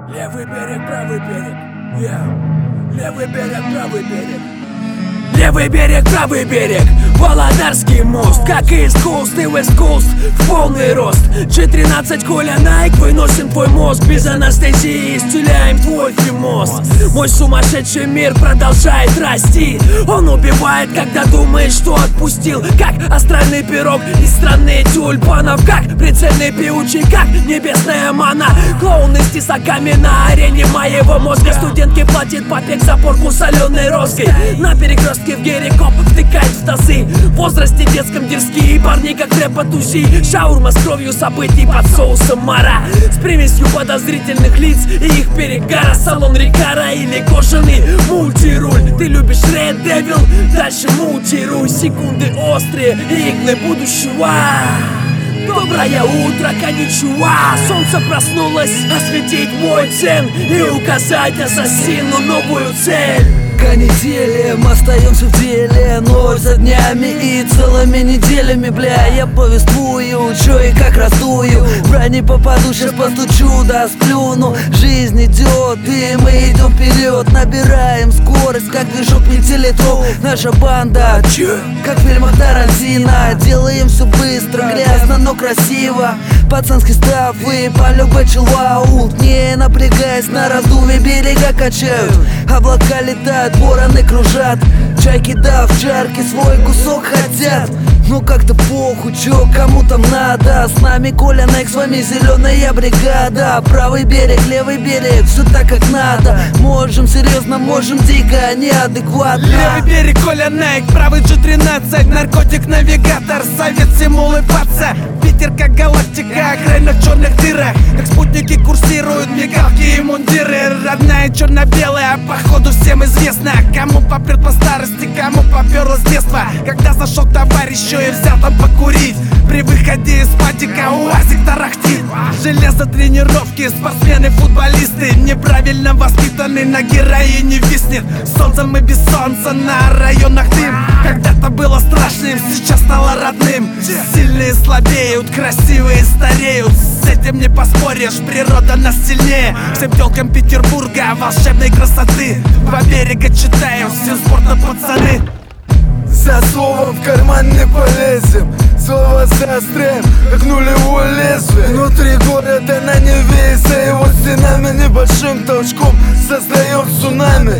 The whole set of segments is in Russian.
Левый берег, правый берег, левый берег, правый берег. Левый берег, правый берег, Володарский мост. Как и East Coast и West Coast в полный рост. G13 Коля Найк, выносим твой мозг. Без анестезии исцеляем твой фимоз. Мой сумасшедший мир продолжает расти. Он убивает, когда думаешь, что отпустил. Как астральный пирог из страны тюльпанов. Как прицельный пиучий, как небесная мана. Клоуны с тесаками на арене моего мозга. Студентки платит папик за порку соленой розгой. На перекрестке в герикоп втыкает в тазы. В возрасте детском дерзкие парни, как рэп-потуси. Шаурма с кровью событий под соусом мара. С примесью подозрительных лиц и их перегара. Салон Рикара или кожаный мультируль. Ты любишь Red Devil, дальше мутируй. Секунды острые, игны будущего. Доброе утро, коничуа. Солнце проснулось осветить мой дзен и указать ассасину новую цель. Канителем остаемся в деле, ночь за днями и целыми неделями, бля. Я повествую, чё и как раздую. В рай не попаду, сейчас постучу, да сплюну. Жизнь идет, и мы идем вперед. Набираем скорость, как движок пятилитров. Наша банда, как в фильмах Тарантино. Делаем все быстро, грязно, но красиво. Пацанский став и полюбе чиллаут. Не напрягаясь, на раздумье берега качают. Облака летают, вороны кружат. Чайки, да, в чарке свой кусок хотят. Ну как-то похуй, чё кому там надо. С нами Коля Найк, с вами зеленая бригада. Правый берег, левый берег, все так как надо. Можем серьезно, можем дико, неадекватно. Левый берег, Коля Найк, правый G13. Наркотик-навигатор, совет всем улыбаться. Питер как галактика, охрана в черных дырах. Как спутники курсируют мигалки и мундиры. Родная черно-белая, походу всем известно. Кому попрет по старости, кому поперло с детства. Когда зашел товарищ, еще и взял там покурить. При выходе из падика УАЗик тарахтит. Железо тренировки, спортсмены, футболисты. Неправильно воспитанный, на героине виснет. Солнцем и без солнца, на районах дым. Когда-то было страшным, сейчас стало родным. Сильные слабеют, красивые стареют. С этим не поспоришь, природа нас сильнее. Всем телкам Петербурга волшебной красоты. Два берега читаем, все спорта пацаны. За словом в карман не полезем. Слово заостряем, как нулевое лезвие. Внутри города на Неве, за его стенами небольшим толчком создаем цунами.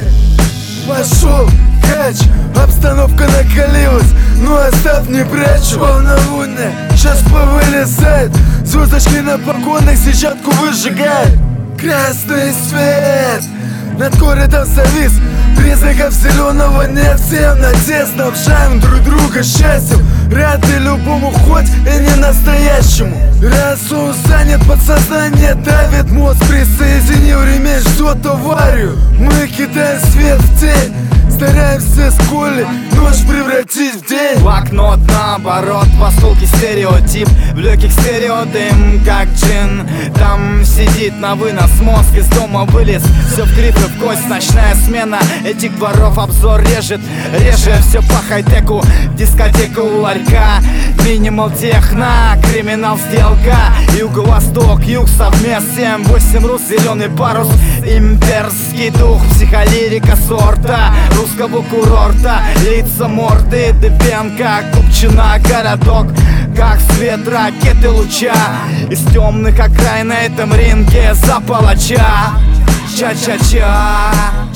Пошел кач, обстановка накалилась, но оставь не прячу. Полнолуние сейчас повылезает, звездочки на погонах сетчатку выжигает. Красный свет над городом завис, признаков зеленого нет. Всем надеюсь, снабжаем друг друга счастьем. Рады любому, хоть и не настоящему. Разум занят, подсознание давит, мозг присоединил ремень, ждет аварию. Мы кидаем свет в тень, стараемся с Колей ночь превратить в день. Блокнот наоборот, в осколке стереотип. В легких стереодым, как джин. Там сидит на вынос мозг, из дома вылез. Все в кривь и в кость, ночная смена. Этих дворов обзор режет, все по хай-теку. Дискотека у ларька, минимал техно, криминал сделка. Юго-восток, юг совмест, 7-8 рус, зеленый парус. Имперский дух, психолирика сорта русского курорта. Лица, морды, Дыбенко, Купчино, городок. Как свет ракеты луча из темных окраин на этом ринге за палача. Ча-ча-ча.